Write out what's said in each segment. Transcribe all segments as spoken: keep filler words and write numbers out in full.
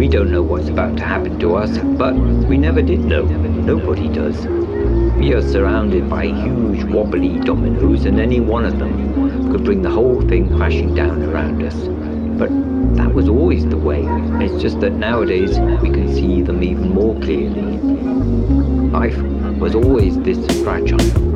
We don't know what's about to happen to us, but we never did know. Nobody does. We are surrounded by huge wobbly dominoes, and any one of them could bring the whole thing crashing down around us. But that was always the way. It's just that nowadays we can see them even more clearly. Life was always this fragile.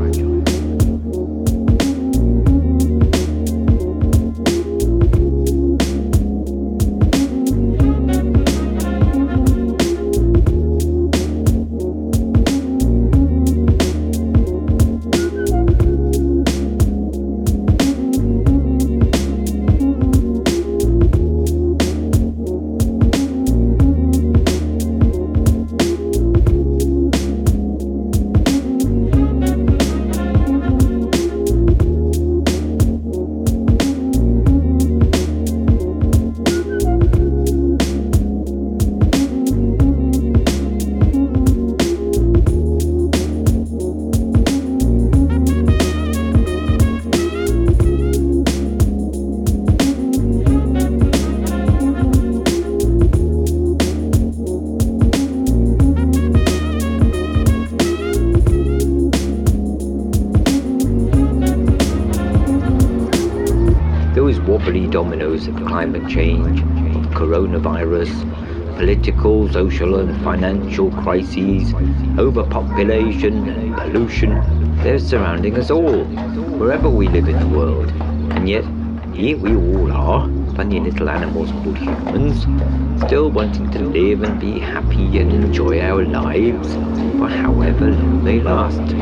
Those wobbly dominoes of climate change, of coronavirus, political, social and financial crises, overpopulation and pollution, they're surrounding us all, wherever we live in the world. And yet, here we all are, funny little animals called humans, still wanting to live and be happy and enjoy our lives for however long they last.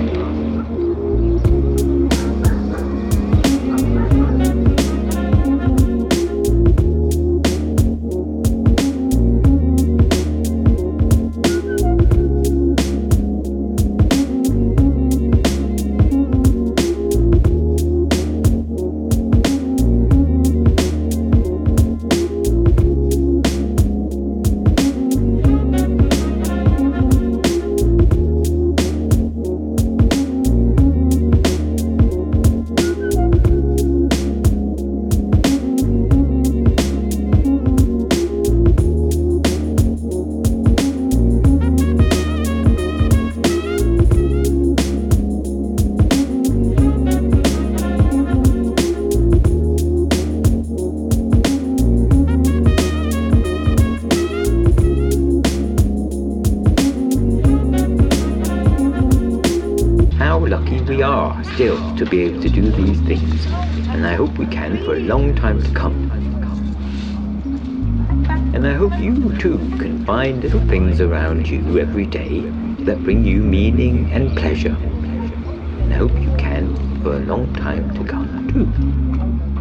Lucky we are still to be able to do these things, and I hope we can for a long time to come. And I hope you too can find little things around you every day that bring you meaning and pleasure, and I hope you can for a long time to come too.